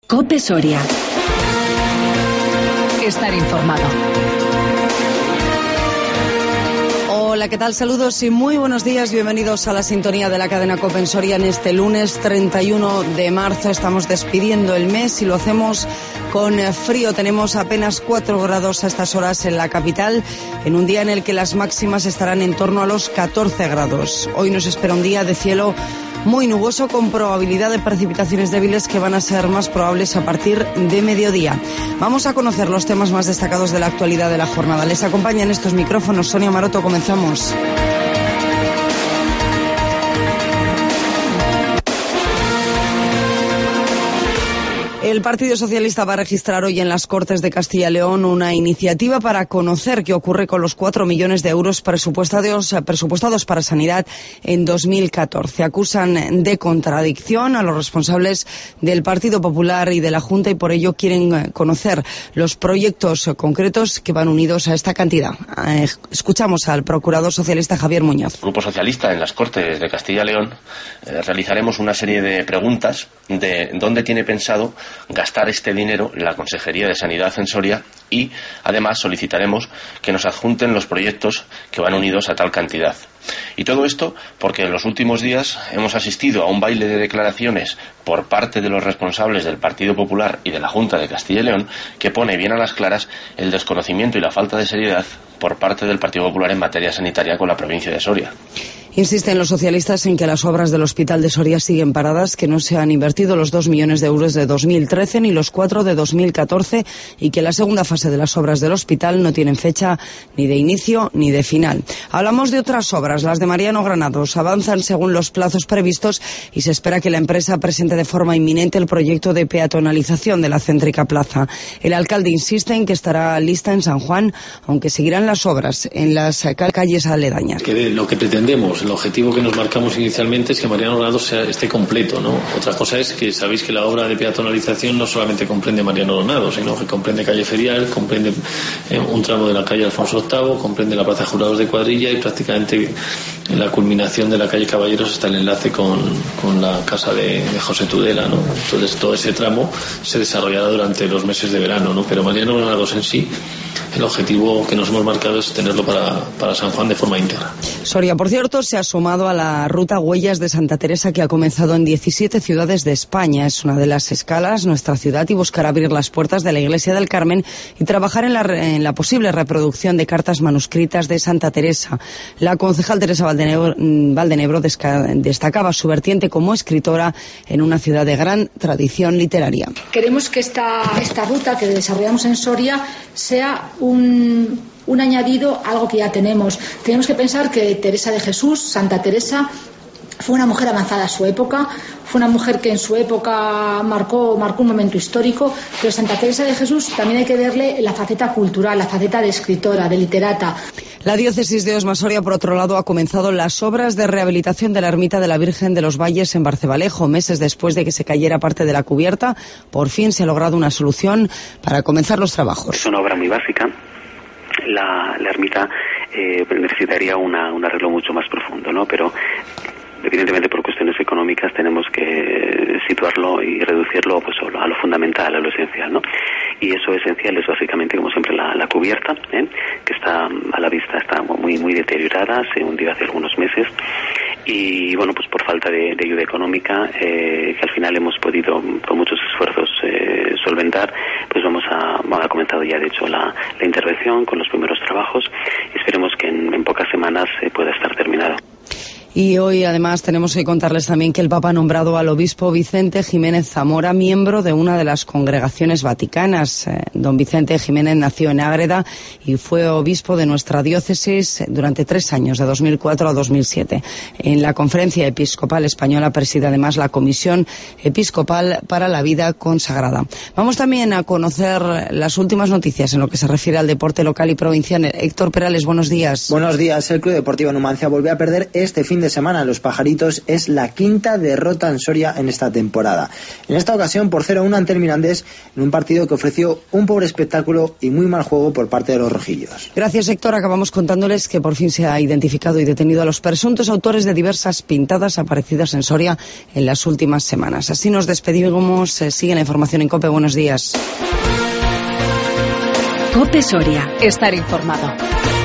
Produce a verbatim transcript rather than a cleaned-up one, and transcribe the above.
COPE Soria. Estar informado. Hola, ¿qué tal? Saludos y muy buenos días. Bienvenidos a la sintonía de la cadena COPE en Soria en este lunes treinta y uno de marzo. Estamos despidiendo el mes y lo hacemos con frío. Tenemos apenas cuatro grados a estas horas en la capital, en un día en el que las máximas estarán en torno a los catorce grados. Hoy nos espera un día de cielo muy nuboso con probabilidad de precipitaciones débiles que van a ser más probables a partir de mediodía. Vamos a conocer los temas más destacados de la actualidad de la jornada. Les acompaña en estos micrófonos Sonia Maroto. Comenzamos. El Partido Socialista va a registrar hoy en las Cortes de Castilla y León una iniciativa para conocer qué ocurre con los cuatro millones de euros presupuestados, presupuestados para sanidad en dos mil catorce. Acusan de contradicción a los responsables del Partido Popular y de la Junta y por ello quieren conocer los proyectos concretos que van unidos a esta cantidad. Escuchamos al procurador socialista Javier Muñoz. El Grupo Socialista en las Cortes de Castilla y León eh, realizaremos una serie de preguntas de dónde tiene pensado gastar este dinero en la Consejería de Sanidad en Soria y además solicitaremos que nos adjunten los proyectos que van unidos a tal cantidad. Y todo esto porque en los últimos días hemos asistido a un baile de declaraciones por parte de los responsables del Partido Popular y de la Junta de Castilla y León que pone bien a las claras el desconocimiento y la falta de seriedad por parte del Partido Popular en materia sanitaria con la provincia de Soria. Insisten los socialistas en que las obras del Hospital de Soria siguen paradas, que no se han invertido los dos millones de euros de dos mil trece ni los cuatro de dos mil catorce y que la segunda fase de las obras del hospital no tienen fecha ni de inicio ni de final. Hablamos de otras obras, las de Mariano Granados. Avanzan según los plazos previstos y se espera que la empresa presente de forma inminente el proyecto de peatonalización de la céntrica plaza. El alcalde insiste en que estará lista en San Juan, aunque seguirán las obras en las calles aledañas. Que lo que pretendemos, el objetivo que nos marcamos inicialmente es que Mariano Granados sea, esté completo, ¿no? Otra cosa es que sabéis que la obra de peatonalización no solamente comprende Mariano Granados, sino que comprende calle Ferial, comprende eh, un tramo de la calle Alfonso octavo, comprende la plaza Jurados de Cuadrilla y prácticamente en la culminación de la calle Caballeros está el enlace con, con la casa de, de José Tudela, ¿no? Entonces todo ese tramo se desarrollará durante los meses de verano, ¿no? Pero Mariano Granados en sí, el objetivo que nos hemos marcado es tenerlo para, para San Juan de forma íntegra. Soria, por cierto, se ha sumado a la ruta Huellas de Santa Teresa que ha comenzado en diecisiete ciudades de España. Es una de las escalas, nuestra ciudad, y buscará abrir las puertas de la Iglesia del Carmen y trabajar en la, en la posible reproducción de cartas manuscritas de Santa Teresa. La concejal Teresa Valdenebro, Valdenebro destacaba su vertiente como escritora en una ciudad de gran tradición literaria. Queremos que esta, esta ruta que desarrollamos en Soria sea un... un añadido a algo que ya tenemos. Tenemos que pensar que Teresa de Jesús, Santa Teresa, fue una mujer avanzada a su época, fue una mujer que en su época marcó, marcó un momento histórico, pero Santa Teresa de Jesús también hay que verle la faceta cultural, la faceta de escritora, de literata. La diócesis de Osma-Soria, por otro lado, ha comenzado las obras de rehabilitación de la ermita de la Virgen de los Valles en Barcebalejo. Meses después de que se cayera parte de la cubierta, por fin se ha logrado una solución para comenzar los trabajos. Es una obra muy básica. La, la ermita eh, necesitaría una, un arreglo mucho más profundo, ¿no? Pero evidentemente por cuestiones económicas tenemos que situarlo y reducirlo pues a lo fundamental, a lo esencial, ¿no? Y eso esencial es básicamente, como siempre, la, la cubierta, ¿eh? Que está a la vista, está muy muy deteriorada, se hundió hace algunos meses y bueno, pues por falta de, de ayuda económica eh, que al final hemos podido con muchos esfuerzos eh, solventar, pues vamos a, bueno, ha comenzado ya de hecho la, la intervención con los primeros trabajos y esperemos que en, en pocas semanas eh, pueda estar terminado. Y hoy, además, tenemos que contarles también que el Papa ha nombrado al obispo Vicente Jiménez Zamora miembro de una de las congregaciones vaticanas. Eh, don Vicente Jiménez nació en Ágreda y fue obispo de nuestra diócesis durante tres años, de dos mil cuatro a dos mil siete. En la Conferencia Episcopal Española preside además la Comisión Episcopal para la Vida Consagrada. Vamos también a conocer las últimas noticias en lo que se refiere al deporte local y provincial. Héctor Perales, buenos días. Buenos días. El Club Deportivo Numancia volvió a perder este fin de de semana, los pajaritos, es la quinta derrota en Soria en esta temporada. En esta ocasión por cero a uno ante el Mirandés, en un partido que ofreció un pobre espectáculo y muy mal juego por parte de los rojillos. Gracias, Héctor. Acabamos contándoles que por fin se ha identificado y detenido a los presuntos autores de diversas pintadas aparecidas en Soria en las últimas semanas. Así nos despedimos. Eh, sigue la información en COPE. Buenos días. COPE Soria. Estar informado.